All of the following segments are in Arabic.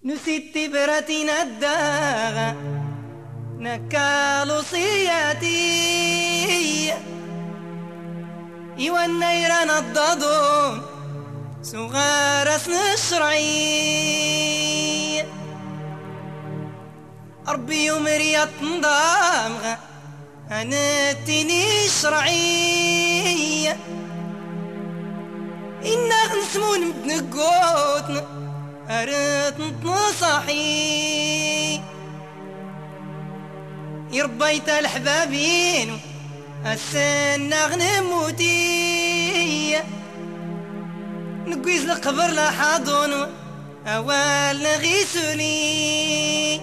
نسيت برتنا الداغة نكال صياتي إيوان نيران الضادون صغار اسن الشرعي ربي يمري التنضام أنا تيني شرعي إنا غنسمون بنقوتنا أريد نصحي يربيت الحبابين السنة غنموتي نقيز القبر لحاضن أوال نغيسولي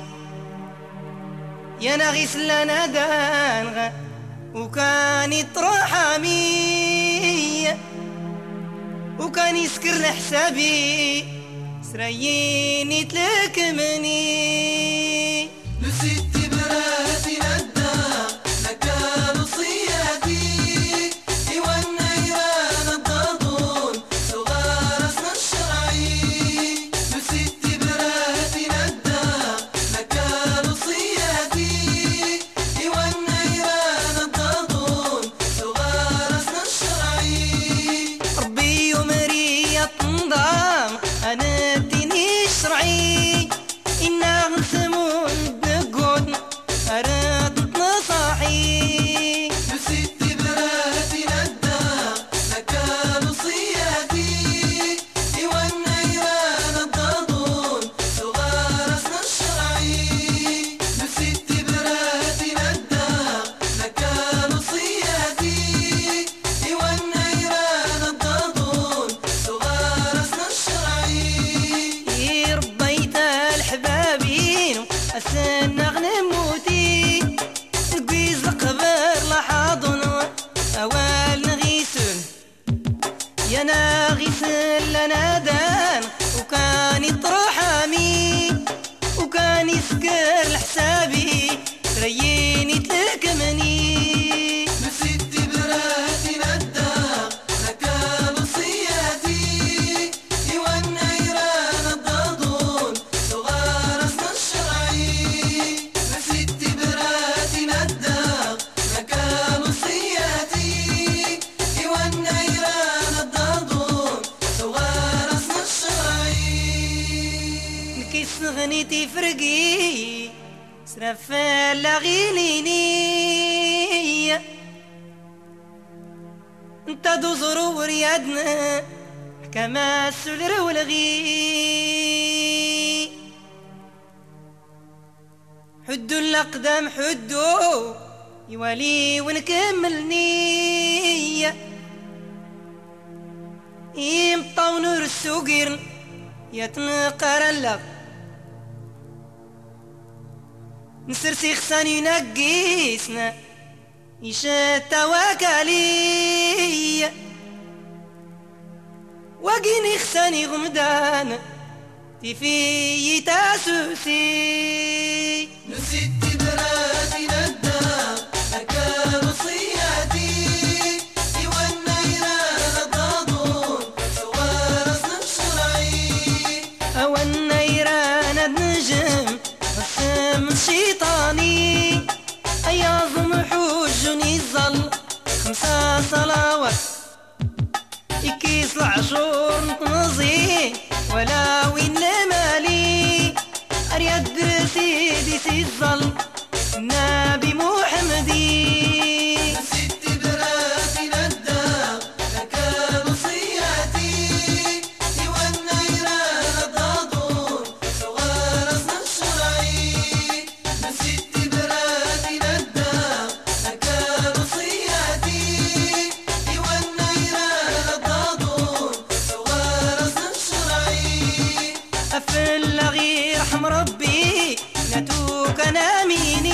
يا نغيس لنا دانغ وكان يطرح حامي وكان يسكر لحسابي سريني تلك مني نسيت براسي ندى نكال صيادي إيوان نيران الضادون صغار اسن الشرعي نسيت براسي ندى نكال صيادي إيوان نيران الضادون صغار اسن الشرعي ربي يمري التنظام أنا بديني شرعي إنا غنسمون بنقود أراد نصاحي نسيت براسي ندى نكال صيادي إيوان نيران الضادون صغار اسن الشرعي نسيت براسي ندى نكال صيادي إيوان نيران الضادون صغار اسن الشرعي ربيت الحبابين السنة غنموتي نقيز القبر لحاضن أوال نغيسن يا ناغيسن لنا دان وكان يطرح حامي وكان يسكر لحسابي تريني تلك مني نسيت براسي ندى نكال صيادي إيوان نيران الضادون صغار اسن الشرعي نسيت براسي ندى نكال صيادي إيوان نيران الضادون صغار اسن الشرعي نكيس غنيتي فرقي سرفا لغيليني انت دوزر وريادنا كما السلر والغي حدو الأقدام حدو يوالي ونكملني يمطاو نور السوقر يتنقر اللغ نسرسي خسان ينقيسنا يشتا وكالي وقيني خساني غمدان تفي تاسوسي نسيت براسي ندى نكال صيادي إيوان نيران الضادون صغار اسن الشرعي أو النيران النجم السم الشيطاني أياظم حوجني الظل 5 صلوات يكيس العشور نطنزي ولا وين مالي أريد سيدي الظل النبي محمدي نسيت براسي ندى نكال صيادي إيوان نيران الضادون صغار اسن الشرعي نسيت براسي ندى نكال صيادي إيوان نيران الضادون صغار اسن الشرعي أفل غير رحم ربي نتوك ناميني